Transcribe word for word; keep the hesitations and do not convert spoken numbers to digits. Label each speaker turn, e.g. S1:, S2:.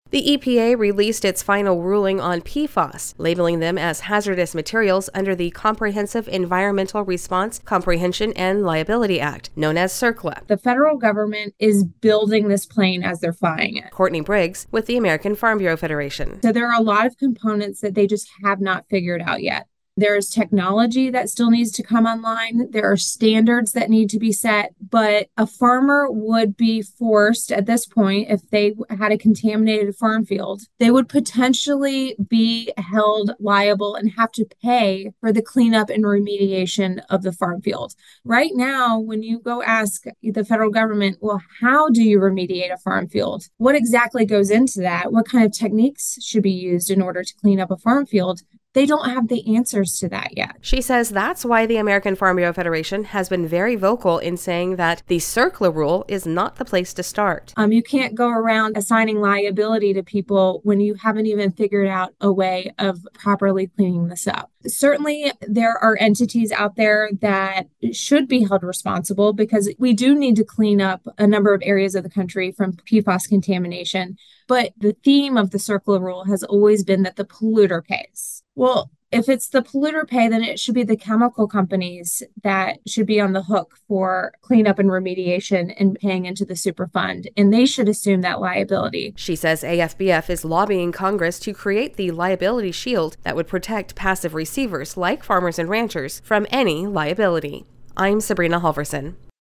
S1: The E P A released its final ruling on P FAS, labeling them as hazardous materials under the Comprehensive Environmental Response, Comprehension, and Liability Act, known as CERCLA.
S2: The federal government is building this plane as they're flying it.
S1: Courtney Briggs with the American Farm Bureau Federation.
S2: So there are a lot of components that they just have not figured out yet. There's technology that still needs to come online. There are standards that need to be set, but a farmer would be forced at this point, if they had a contaminated farm field, they would potentially be held liable and have to pay for the cleanup and remediation of the farm field. Right now, when you go ask the federal government, well, how do you remediate a farm field? What exactly goes into that? What kind of techniques should be used in order to clean up a farm field? They don't have the answers to that yet.
S1: She says that's why the American Farm Bureau Federation has been very vocal in saying that the CERCLA rule is not the place to start.
S2: Um, you can't go around assigning liability to people when you haven't even figured out a way of properly cleaning this up. Certainly, there are entities out there that should be held responsible because we do need to clean up a number of areas of the country from P FAS contamination. But the theme of the CERCLA rule has always been that the polluter pays. Well, if it's the polluter pay, then it should be the chemical companies that should be on the hook for cleanup and remediation and paying into the Superfund, and they should assume that liability.
S1: She says A F B F is lobbying Congress to create the liability shield that would protect passive receivers like farmers and ranchers from any liability. I'm Sabrina Halverson.